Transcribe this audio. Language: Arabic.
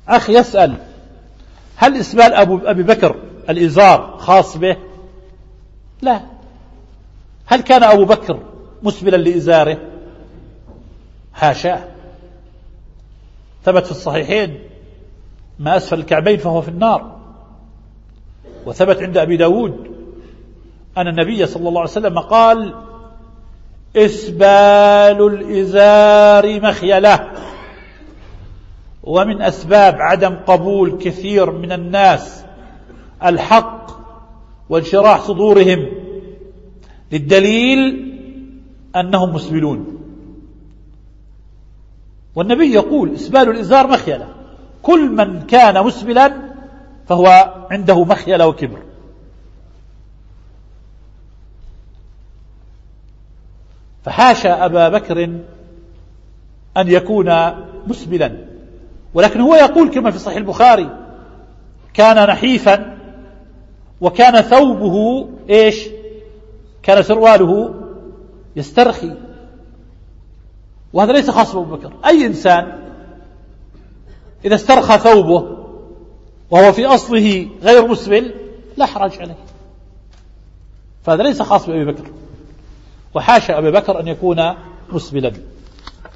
أخي يسأل: هل إسبال أبي بكر الإزار خاص به؟ لا. هل كان أبو بكر مسبلا لإزاره؟ حاشاه. ثبت في الصحيحين: ما أسفل الكعبين فهو في النار. وثبت عند أبي داود أن النبي صلى الله عليه وسلم قال: إسبال الإزار مخيلة. ومن أسباب عدم قبول كثير من الناس الحق وانشراح صدورهم للدليل أنهم مسبلون. والنبي يقول: إسبال الإزار مخيلة. كل من كان مسبلا فهو عنده مخيلة وكبر. فحاشا أبا بكر أن يكون مسبلا، ولكن هو يقول كما في صحيح البخاري: كان نحيفا وكان ثوبه إيش؟ كان سرواله يسترخي. وهذا ليس خاص بأبو بكر. أي إنسان إذا استرخى ثوبه وهو في أصله غير مسبل لا حرج عليه. فهذا ليس خاص بأبي بكر، وحاشا أبي بكر أن يكون مسبلا.